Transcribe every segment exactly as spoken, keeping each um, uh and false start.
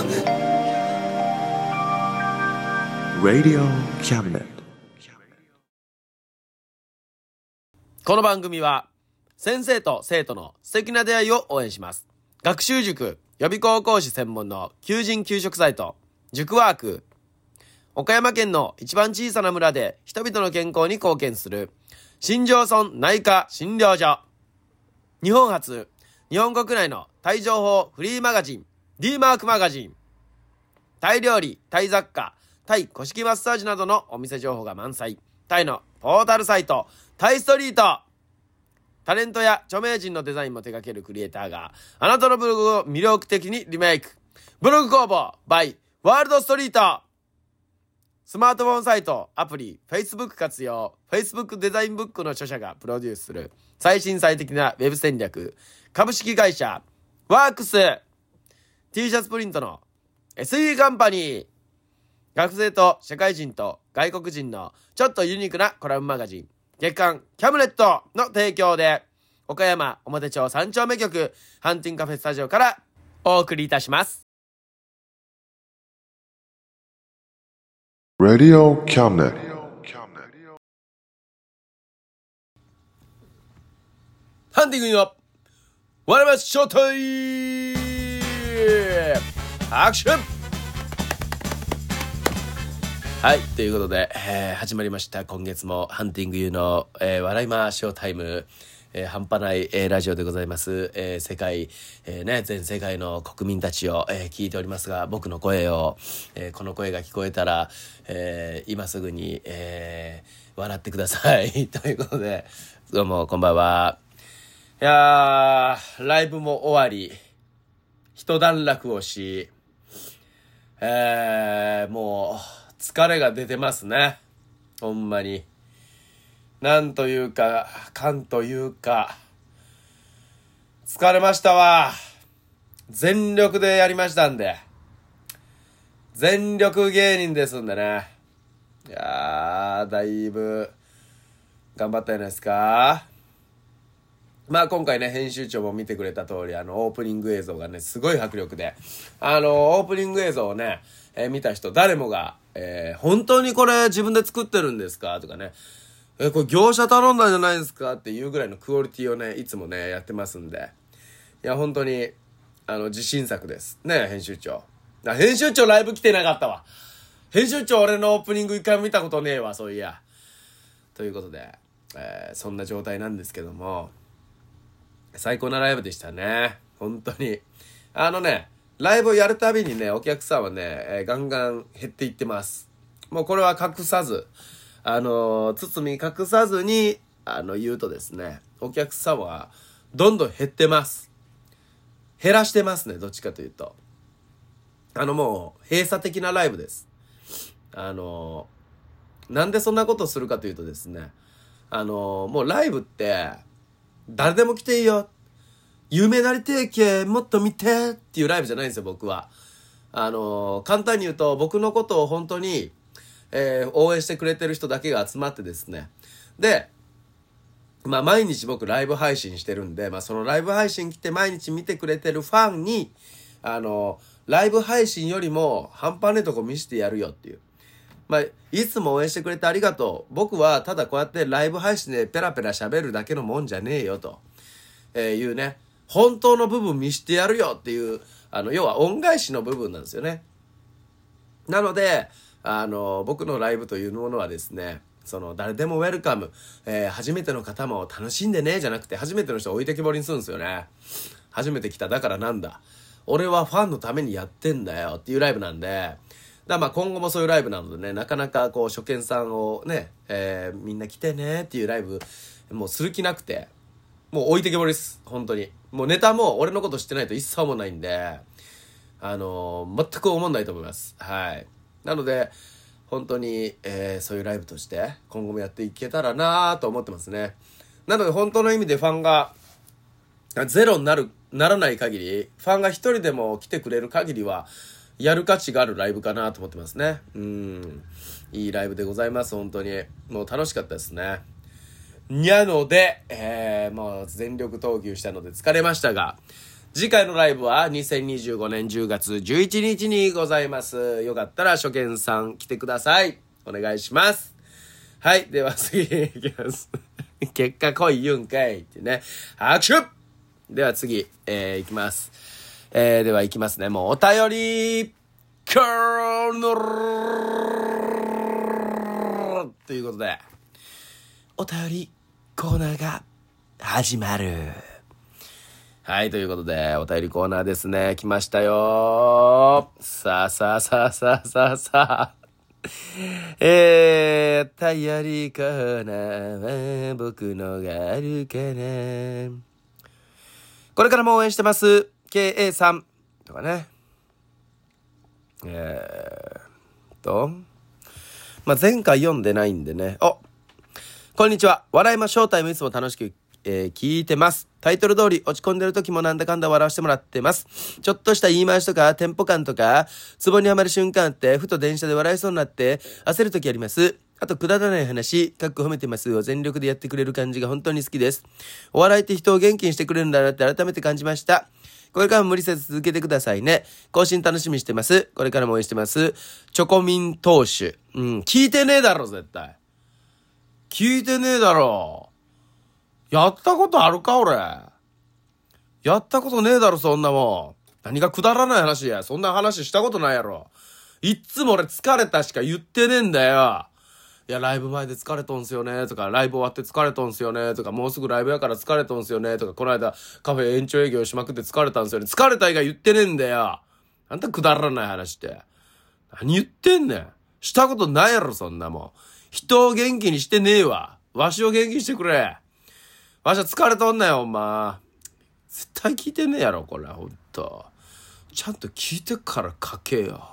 Cabinet Radio Cabinet。 この番組は先生と生徒の素敵な出会いを応援します。学習塾予備高校講師専門の求人・求職サイト塾ワーク、岡山県の一番小さな村で人々の健康に貢献する新庄村内科診療所、日本初日本国内のタイ情報フリーマガジン D マークマガジン、タイ料理、タイ雑貨、タイ古式マッサージなどのお店情報が満載、タイのポータルサイトタイストリート、タレントや著名人のデザインも手掛けるクリエイターがあなたのブログを魅力的にリメイク、ブログ工房 by ワールドストリート、スマートフォンサイト、アプリ、Facebook 活用、Facebook デザインブックの著者がプロデュースする最新最適なウェブ戦略、株式会社ワークス、T シャツプリントの エスイー カンパニー、学生と社会人と外国人のちょっとユニークなコラムマガジン月刊キャムネットの提供で、岡山表町三丁目局ハンティングカフェスタジオからお送りいたします。 Radio Cabinet。 ハンティングには我々ショータイムアクション。はい、ということで、えー、始まりました今月もハンティングユーの、えー、笑いまショータイム、えー、半端ない、えー、ラジオでございます。えー、世界、えーね、全世界の国民たちを、えー、聞いておりますが、僕の声を、えー、この声が聞こえたら、えー、今すぐに、えー、笑ってくださいということで、どうもこんばんは。いやー、ライブも終わり一段落をし、えー、もう疲れが出てますね。ほんまになんというかかんというか疲れましたわ。全力でやりましたんで、全力芸人ですんでね。いやー、だいぶ頑張ったじゃないですか。まあ今回ね、編集長も見てくれた通り、あのオープニング映像がねすごい迫力で、あのオープニング映像をね、えー、見た人誰もが、えー、本当にこれ自分で作ってるんですかとかね、えー、これ業者頼んだんじゃないですかっていうぐらいのクオリティをねいつもねやってますんで、いや本当にあの自信作ですね。編集長あ編集長ライブ来てなかったわ。編集長俺のオープニング一回も見たことねえわ、そういや。ということで、えー、そんな状態なんですけども、最高なライブでしたね。本当にあのね、ライブをやるたびにねお客さんはね、えー、ガンガン減っていってます。もうこれは隠さず、あのー、包み隠さずにあの言うとですね、お客さんはどんどん減ってます。減らしてますね、どっちかというと。あのもう閉鎖的なライブです。あのー、なんでそんなことするかというとですね、あのー、もうライブって誰でも来ていいよ、有名なりてえけもっと見てっていうライブじゃないんですよ、僕は。あのー、簡単に言うと僕のことを本当に、えー、応援してくれてる人だけが集まってですね、でまあ毎日僕ライブ配信してるんで、まあそのライブ配信来て毎日見てくれてるファンに、あのー、ライブ配信よりも半端ねえとこ見せてやるよっていう、まあ、いつも応援してくれてありがとう。僕はただこうやってライブ配信でペラペラ喋るだけのもんじゃねえよと、えー、いうね、本当の部分見してやるよっていう、あの要は恩返しの部分なんですよね。なのであの僕のライブというものはですね、その誰でもウェルカム、えー、初めての方も楽しんでねじゃなくて、初めての人を置いてきぼりにするんですよね。初めて来ただからなんだ、俺はファンのためにやってんだよっていうライブなんで、だまあ今後もそういうライブなのでね、なかなかこう初見さんをね、えー、みんな来てねっていうライブもうする気なくて、もう置いてけぼりです。本当にもうネタも俺のこと知ってないと一切思わないんで、あのー、全く思わないと思います。はい。なので本当に、えー、そういうライブとして今後もやっていけたらなと思ってますね。なので本当の意味でファンがゼロになるならない限り、ファンが一人でも来てくれる限りはやる価値があるライブかなと思ってますね。うん、いいライブでございます。本当にもう楽しかったですね。にゃので、えー、もう全力投球したので疲れましたが、 次回のライブはにせんにじゅうごねんじゅうがつじゅういちにちにございます。よかったら初見さん来てください。お願いします。はい。では次いきます。結果来い言うんかいってね。拍手では次、えー、いきます。えー、ではいきますね。もうお便りコーナーということで、お便りコーナーが始まる。はい、ということで、お便りコーナーですね。来ましたよ。さあさあさあさあさあさあ。えー、頼りコーナーは僕のがあるかな。これからも応援してます。ケーエー さんとかね。えーと、まあ、前回読んでないんでね。お、こんにちは。笑いまショータイムいつも楽しく、えー、聞いてます。タイトル通り落ち込んでる時もなんだかんだ笑わせてもらってます。ちょっとした言い回しとかテンポ感とかツボにはまる瞬間ってふと電車で笑いそうになって焦る時あります。あとくだらない話、かっこ褒めてますを全力でやってくれる感じが本当に好きです。お笑いって人を元気にしてくれるんだなって改めて感じました。これからも無理せず続けてくださいね。更新楽しみにしてます。これからも応援してます。チョコミン投手。うん、聞いてねえだろ絶対。聞いてねえだろ。やったことあるか俺。やったことねえだろそんなもん。何がくだらない話や。そんな話したことないやろ。いっつも俺疲れたしか言ってねえんだよ。いやライブ前で疲れとんすよねとか、ライブ終わって疲れとんすよねとか、もうすぐライブやから疲れとんすよねとか、この間カフェ延長営業しまくって疲れたんすよね。疲れた以外言ってねえんだよ。あんたくだらない話って。何言ってんねん。したことないやろそんなもん。人を元気にしてねえわ。わしを元気にしてくれ。わしは疲れとんなよ、ほんま。絶対聞いてねえやろ、これ。ほんと。ちゃんと聞いてから書けよ。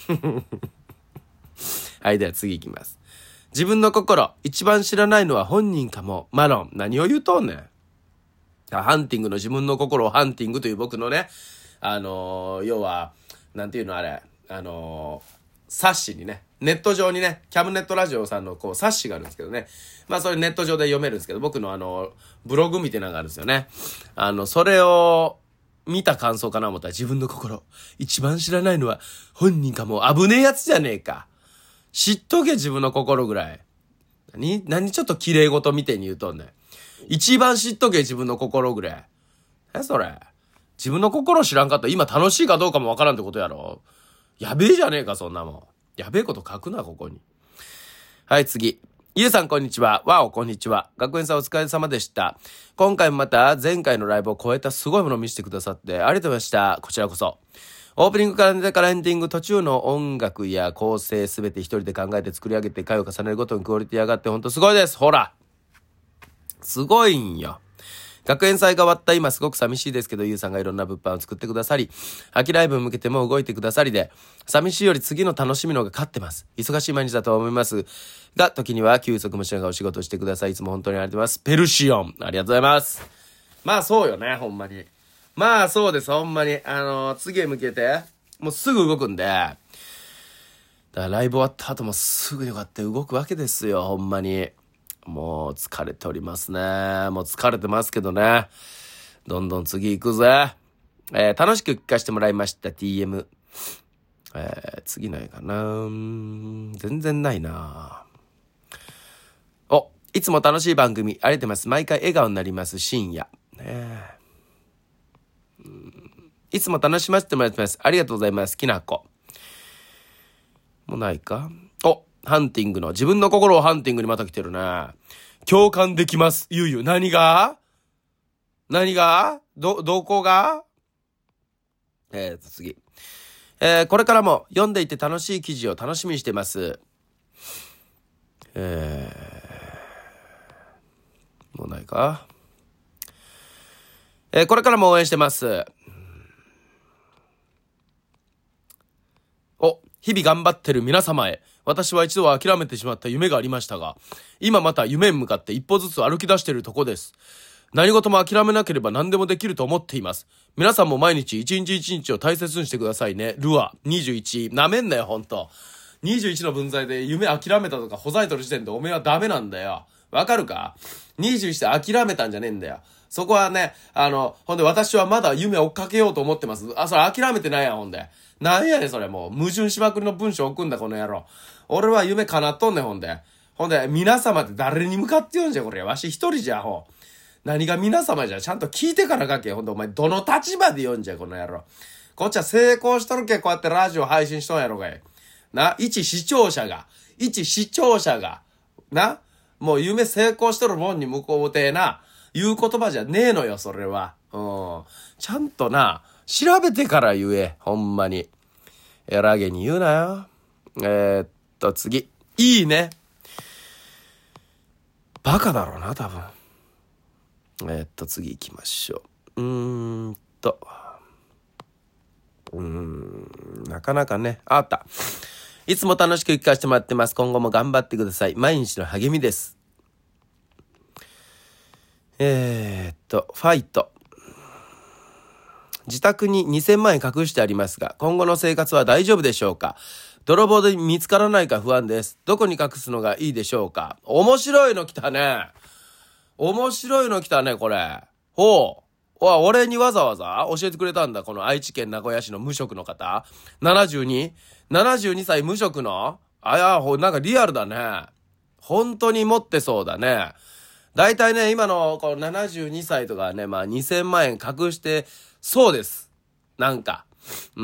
はい、では次いきます。自分の心、一番知らないのは本人かも。マロン、何を言うとんねん。ハンティングの自分の心をハンティングという僕のね、あのー、要は、なんていうのあれ、あのー、冊子にね、ネット上にね、キャムネットラジオさんのこう冊子があるんですけどね。まあそれネット上で読めるんですけど、僕のあの、ブログみたいなのがあるんですよね。あの、それを見た感想かな思ったら、自分の心、一番知らないのは本人かも。危ねえやつじゃねえか。知っとけ自分の心ぐらい。何何ちょっと綺麗事みてえに言うとんねん。一番知っとけ自分の心ぐらい。え、それ。自分の心知らんかったら今楽しいかどうかもわからんってことやろ。やべえじゃねえか、そんなもん。やべえこと書くな、ここに。はい、次。ゆうさん、こんにちは。わお、こんにちは。学園さんお疲れ様でした。今回もまた前回のライブを超えたすごいものを見せてくださってありがとうございました。こちらこそ。オープニングからネタからエンディング途中の音楽や構成すべて一人で考えて作り上げて回を重ねるごとにクオリティ上がってほんとすごいです。ほら。すごいんよ。学園祭が終わった今すごく寂しいですけど、ゆうさんがいろんな物販を作ってくださり、秋ライブに向けても動いてくださりで、寂しいより次の楽しみの方が勝ってます。忙しい毎日だとは思いますが、時には休息もしながらお仕事してください。いつも本当にありがとうございます。ペルシオン、ありがとうございます。まあそうよね、ほんまに。まあそうです、ほんまに。あのー、次へ向けて、もうすぐ動くんで、だからライブ終わった後もすぐにこうやって動くわけですよ、ほんまに。もう疲れておりますね。もう疲れてますけどね。どんどん次行くぜ。えー、楽しく聞かせてもらいました ティーエム。えー、次ないかな。全然ないな。お、いつも楽しい番組ありがとうございます。毎回笑顔になります深夜。ね、うん、いつも楽しませてもらってます。ありがとうございます。きなこ。もうないか。お、ハンティングの自分の心をハンティングにまた来てるね。共感できます。ゆうゆう。何が何がど、どこがえーと、次。えー、これからも読んでいて楽しい記事を楽しみにしてます。えー、もうないか。えー、これからも応援してます。お、日々頑張ってる皆様へ。私は一度は諦めてしまった夢がありましたが、今また夢に向かって一歩ずつ歩き出しているとこです。何事も諦めなければ何でもできると思っています。皆さんも毎日一日一日を大切にしてくださいね。ルアにじゅういち。なめんなよ、ほんと。にじゅういちの分際で夢諦めたとかほざいとる時点でおめえはダメなんだよ。わかるか ?にじゅういち で諦めたんじゃねえんだよ。 そこはね、あの、ほんで私はまだ夢追っかけようと思ってます。あ、それ諦めてないやん、ほんで。なんやねん、それもう。矛盾しまくりの文章送んだ、この野郎。俺は夢叶っとんねん、ほんで。ほんで、皆様って誰に向かって言うんじゃ、これ。わし一人じゃ、ほう。何が皆様じゃ、ちゃんと聞いてから書け。ほんで、お前、どの立場で言うんじゃ、この野郎。こっちは成功しとるけ、こうやってラジオ配信しとんやろがい。な、一視聴者が、一視聴者が、な、もう夢成功しとるもんに向こうてな、言う言葉じゃねえのよ、それは。うん。ちゃんとな、調べてから言え、ほんまに。えらげに言うなよ。えー、っと、次。いいね。バカだろうな、多分。えー、っと、次行きましょう。うーんと。うーん、なかなかね。あった。いつも楽しく聞かせてもらってます。今後も頑張ってください。毎日の励みです。えー、っと、ファイト。自宅ににせんまんえん隠してありますが、今後の生活は大丈夫でしょうか？泥棒で見つからないか不安です。どこに隠すのがいいでしょうか？面白いの来たね。面白いの来たね、これ。ほう。お、俺にわざわざ教えてくれたんだ。この愛知県名古屋市の無職の方。ななじゅうに?ななじゅうに 歳無職のあや、ほ、なんかリアルだね。本当に持ってそうだね。だいたいね、今のこのななじゅうにさいとかね、まあにせんまんえん隠してそうです。なんか。うん。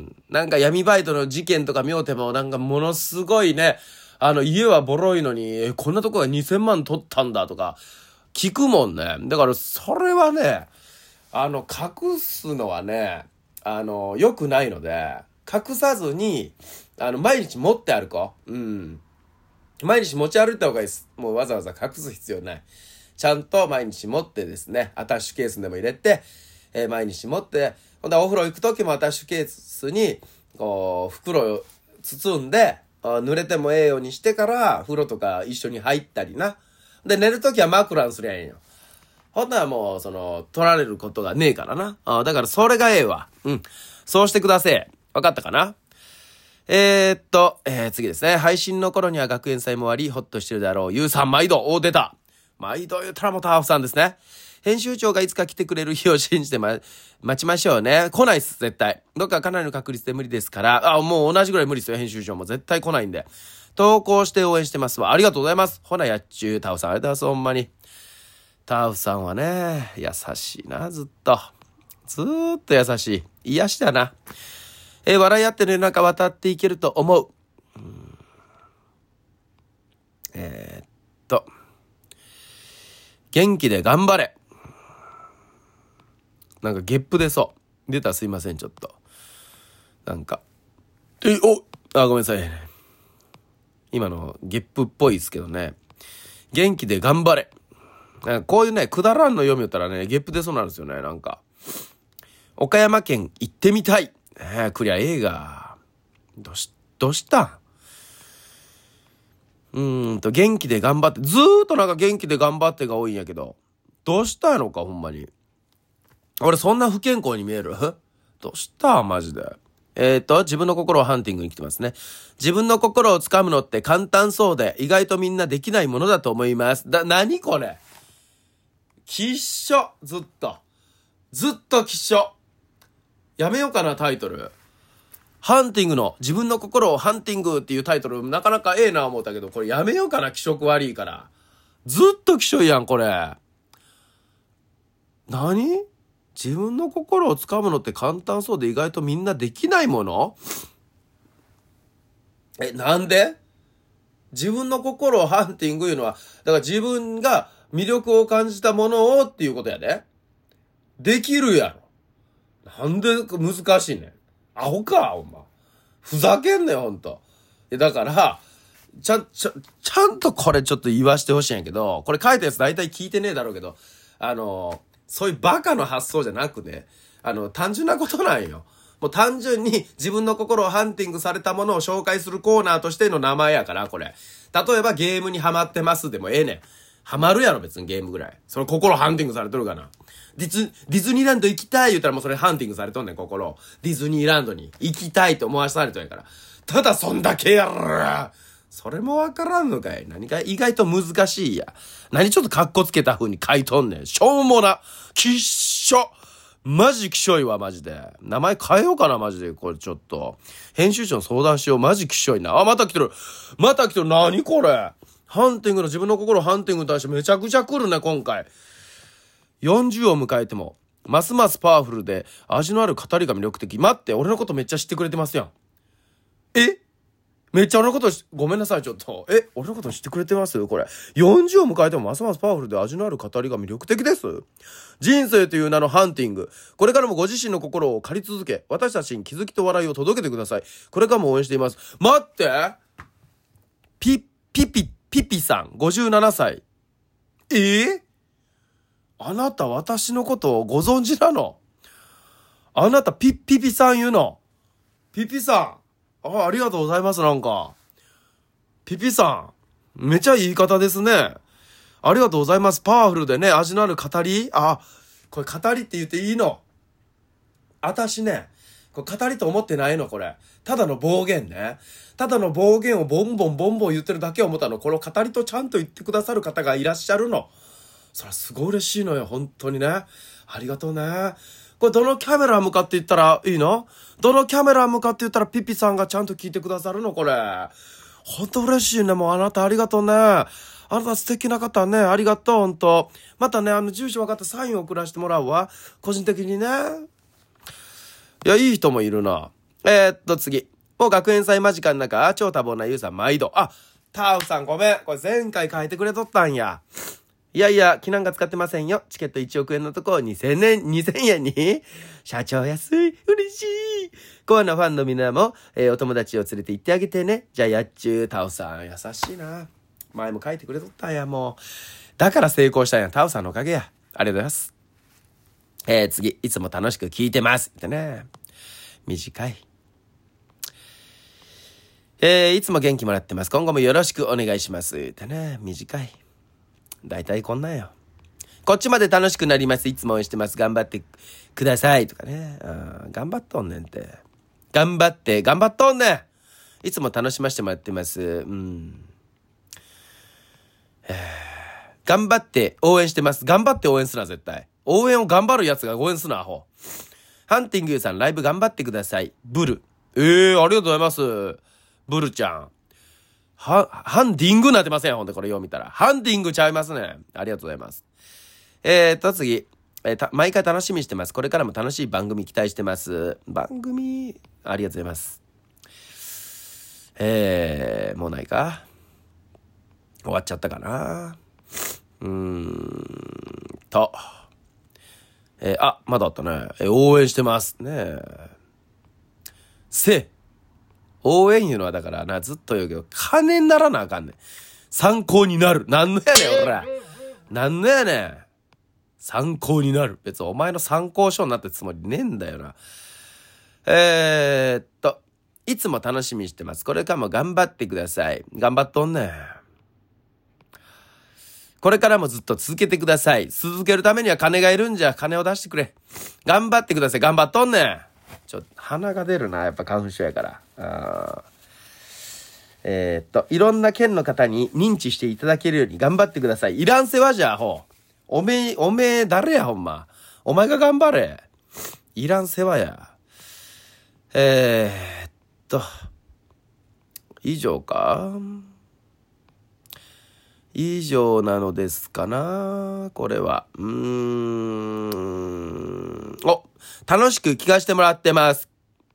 なんか闇バイトの事件とか見ようてもなんかものすごいね、あの家はボロいのに、え、こんなとこがにせんまん取ったんだとか聞くもんね。だからそれはね、あの隠すのはね、あの良くないので、隠さずにあの毎日持って歩こう。うん。毎日持ち歩いた方がいいです。もうわざわざ隠す必要ない。ちゃんと毎日持ってですね、アタッシュケースでも入れて、えー、毎日持って、ほんでお風呂行くときもアタッシュケースにこう袋を包んで、濡れてもええようにしてから風呂とか一緒に入ったりな。で寝るときは枕にすりゃええんよ。ほんならもうその取られることがねえからな。あ、だからそれがええわ。うん。そうしてください。わかったかな？えー、っと、えー、次ですね。配信の頃には学園祭も終わり、ほっとしてるだろう。ゆうさん、毎度。お、出た。毎度言うたらもたハーフさんですね。編集長がいつか来てくれる日を信じてま、待ちましょうね。来ないっす、絶対。どっかかなりの確率で無理ですから。あ、もう同じぐらい無理ですよ、編集長も。絶対来ないんで。投稿して応援してますわ。ありがとうございます。ほな、やっちゅう。タオさん、ありがとうございます、ほんまに。タオさんはね、優しいな、ずっと。ずーっと優しい。癒しだな。えー、笑い合ってる中渡っていけると思う。うん、えー、っと。元気で頑張れ。なんかゲップ出そう。出たらすいません、ちょっと。なんか。え、おあ、ごめんなさい。今のゲップっぽいですけどね。元気で頑張れ。なんかこういうね、くだらんの読みよったらね、ゲップ出そうなんですよね、なんか。岡山県行ってみたい。えー、クリア映画。どうし、どうしたうーんと、元気で頑張って、ずーっとなんか元気で頑張ってが多いんやけど、どうしたのか、ほんまに。俺そんな不健康に見える？どうしたマジで。えーと、自分の心をハンティングに来てますね。自分の心をつかむのって簡単そうで、意外とみんなできないものだと思います。だ、なにこれ？きっしょ、ずっと。ずっときっしょ。やめようかな、タイトル。ハンティングの、自分の心をハンティングっていうタイトル、なかなかええな思ったけど、これやめようかな、気色悪いから。ずっと気色いやん、これ。何？自分の心をつかむのって簡単そうで意外とみんなできないもの？え、なんで？自分の心をハンティングいうのは、だから自分が魅力を感じたものをっていうことやで。できるやろ。なんで難しいねん。アホか、お前。ふざけんねん、ほんと。だから、ちゃん、ちゃ、ちゃんとこれちょっと言わしてほしいんやけど、これ書いたやつ大体聞いてねえだろうけど、あの、そういうバカの発想じゃなくね、あの、単純なことなんよ。もう単純に自分の心をハンティングされたものを紹介するコーナーとしての名前やから、これ。例えばゲームにハマってますでもええねん。ハマるやろ、別にゲームぐらい。その心ハンティングされとるかな。ディズ、ディズニーランド行きたい言ったらもうそれハンティングされとんねん、心を。ディズニーランドに行きたいと思わされとんやから。ただそんだけやろ。 それもわからんのかい。何か意外と難しいや。何ちょっとカッコつけた風に書いとんねん。しょうもな。きっしょ。マジきしょいわ、マジで。名前変えようかな、マジで。これちょっと。編集長に相談しよう。マジきしょいな。あ、また来てる。また来てる。何これ。ハンティングの自分の心ハンティングに対してめちゃくちゃ来るね、今回。よんじゅうを迎えても、ますますパワフルで味のある語りが魅力的。待って、俺のことめっちゃ知ってくれてますやん。えめっちゃ俺のことし、ごめんなさい、ちょっと。え俺のこと知ってくれてますこれ。よんじゅうを迎えてもますますパワフルで味のある語りが魅力的です。人生という名のハンティング。これからもご自身の心を借り続け、私たちに気づきと笑いを届けてください。これからも応援しています。待ってピ、ピピ、ピピさん、ごじゅうななさい。えー、あなた私のことをご存知なの？あなたピッピピさん言うの？ピピさん。あ、ありがとうございます、なんか。ピピさん。めちゃ言い方ですね。ありがとうございます。パワフルでね、味のある語り。あ、これ語りって言っていいの？あたしね、これ語りと思ってないの、これ。ただの暴言ね。ただの暴言をボンボンボンボン言ってるだけを思ったの。これを語りとちゃんと言ってくださる方がいらっしゃるの。それはすごい嬉しいのよ、本当にね。ありがとうね。これどのキャメラ向かって言ったらいいの？どのキャメラ向かって言ったらピピさんがちゃんと聞いてくださるの？これ。本当嬉しいね。もうあなたありがとうね。あなた素敵な方ね。ありがとう、本当。またね、あの住所分かったサインを送らせてもらうわ。個人的にね。いや、いい人もいるな。えー、っと、次。もう学園祭間近の中、超多忙なゆうさん毎度。あ、タウさんごめん。これ前回書いてくれとったんや。いやいや、キナンが使ってませんよ。チケットいちおくえんのとこにせんえん、にせんえんに社長安い。嬉しい。コアなファンのみんなも、えー、お友達を連れて行ってあげてね。じゃあやっちゅう、タオさん。優しいな。前も書いてくれとったんや、もう。だから成功したんや。タオさんのおかげや。ありがとうございます。えー、次。いつも楽しく聞いてます。ってね。短い。えー、いつも元気もらってます。今後もよろしくお願いします。ってね。短い。だいたいこんなんよ。こっちまで楽しくなります。いつも応援してます。頑張ってください。とかね。あ、頑張っとんねんって。頑張って、頑張っとんねん。いつも楽しませてもらってます。うん。頑張って応援してます。頑張って応援すな、絶対。応援を頑張るやつが応援すな、アホ。ハンティングさん、ライブ頑張ってください。ブル。えー、ありがとうございます。ブルちゃん。は、ハンディングなってません。ほんで、これ読みたら。ハンディングちゃいますね。ありがとうございます。えーと、次。えー、た、毎回楽しみにしてます。これからも楽しい番組期待してます。番組、ありがとうございます。えー、もうないか？終わっちゃったかな？うーんと。えー、あ、まだあったね。えー、応援してます。ねえ。せ、応援いうのはだからな、ずっと言うけど、金にならなあかんねん。参考になる。なんのやねん、おら。なんのやねん。参考になる。別にお前の参考書になってつもりねえんだよな。えーっと、いつも楽しみにしてます。これからも頑張ってください。頑張っとんねん。これからもずっと続けてください。続けるためには金がいるんじゃ、金を出してくれ。頑張ってください。頑張っとんねん。ちょっと鼻が出るな。やっぱ花粉症やから。あえー、っと、いろんな県の方に認知していただけるように頑張ってください。いらん世話じゃ、アホ。おめえ、おめえ誰や、ほんま。お前が頑張れ。いらん世話や。えー、っと、以上か。以上なのですかな。これは。うーん。お、楽しく聞かせてもらってます。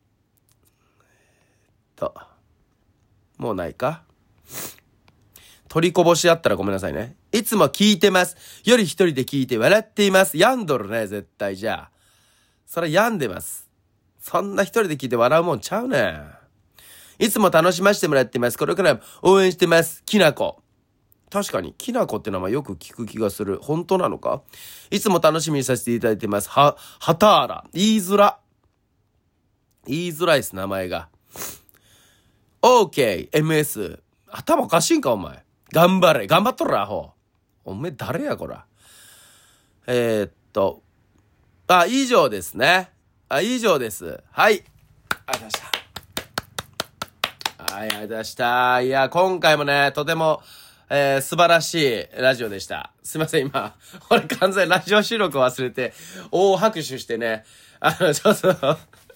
と。もうないか。取りこぼしあったらごめんなさいね。いつも聞いてます。より一人で聞いて笑っています。病んどるね、絶対じゃあ。それ病んでます。そんな一人で聞いて笑うもんちゃうねん。いつも楽しませてもらってます。これからも応援してます。きなこ。確かに、きなこって名前よく聞く気がする。本当なのか？いつも楽しみにさせていただいてます。は、はたーら。言いづら。言いづらいです、名前が。OK、エムエス。頭おかしいんか、お前。頑張れ。頑張っとるアホ。おめえ誰や、こら。えー、っと。あ、以上ですね。あ、以上です。はい。ありがとうございました。 ありがとうございました。いや、今回もね、とても、えー、素晴らしいラジオでした。すいません、今、俺完全にラジオ収録を忘れて、大拍手してね、あの、ちょっと、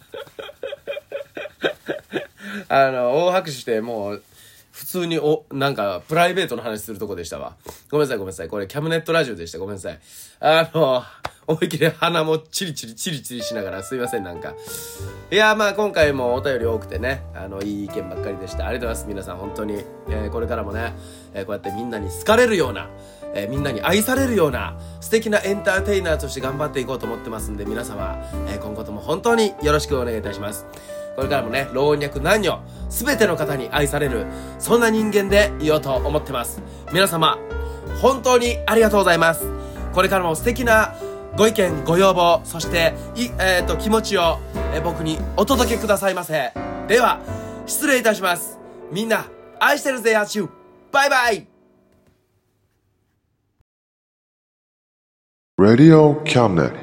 あの、大拍手して、もう、普通にお、なんか、プライベートの話するとこでしたわ。ごめんなさい、ごめんなさい。これ、キャムネットラジオでした。ごめんなさい。あの、思いっきり鼻もチリチリチリチリしながら、すいません、なんか。いや、まあ、今回もお便り多くてね、あの、いい意見ばっかりでした。ありがとうございます。皆さん、本当に。えー、これからもね、えー、こうやってみんなに好かれるような、えー、みんなに愛されるような、素敵なエンターテイナーとして頑張っていこうと思ってますんで、皆様、えー、今後とも本当によろしくお願いいたします。これからもね、老若男女、すべての方に愛される、そんな人間でいようと思ってます。皆様、本当にありがとうございます。これからも素敵なご意見、ご要望、そして、い、えーと、気持ちを、えー、僕にお届けくださいませ。では、失礼いたします。みんな、愛してるぜ、やちゅう。バイバイ。 Radio Cabinet。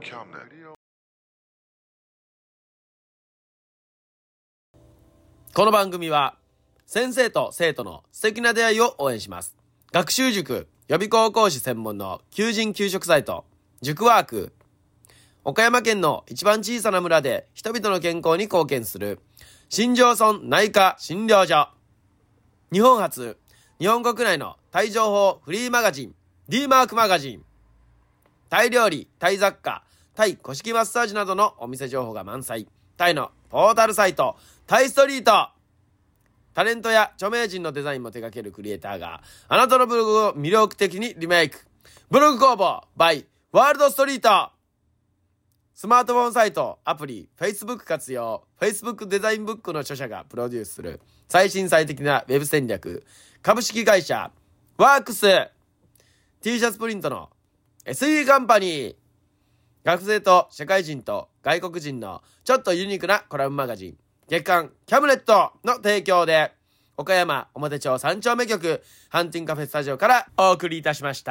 この番組は先生と生徒の素敵な出会いを応援します。学習塾予備高校講師専門の求人・求職サイト塾ワーク、岡山県の一番小さな村で人々の健康に貢献する新庄村内科診療所、日本初日本国内のタイ情報フリーマガジン D マークマガジン、タイ料理、タイ雑貨、タイ古式マッサージなどのお店情報が満載、タイのポータルサイトタイストリート、タレントや著名人のデザインも手掛けるクリエイターがあなたのブログを魅力的にリメイク、ブログ工房 by ワールドストリート、スマートフォンサイト、アプリ、Facebook 活用、Facebook デザインブックの著者がプロデュースする最新最適なウェブ戦略、株式会社ワークス、 T シャツプリントの エスイー カンパニー、学生と社会人と外国人のちょっとユニークなコラムマガジン月刊キャムネットの提供で、岡山表町三丁目局ハンティングカフェスタジオからお送りいたしました。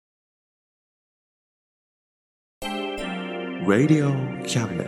Radio Cabinet。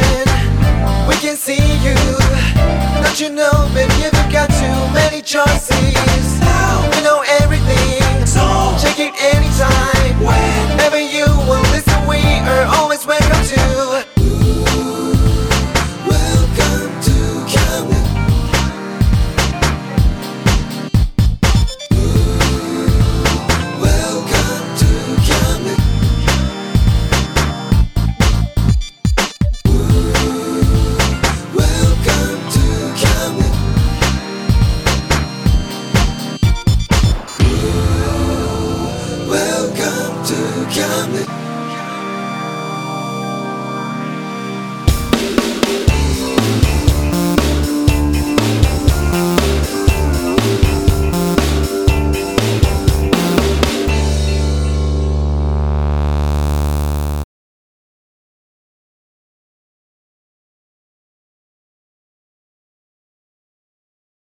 You know, baby, you've got too many choices.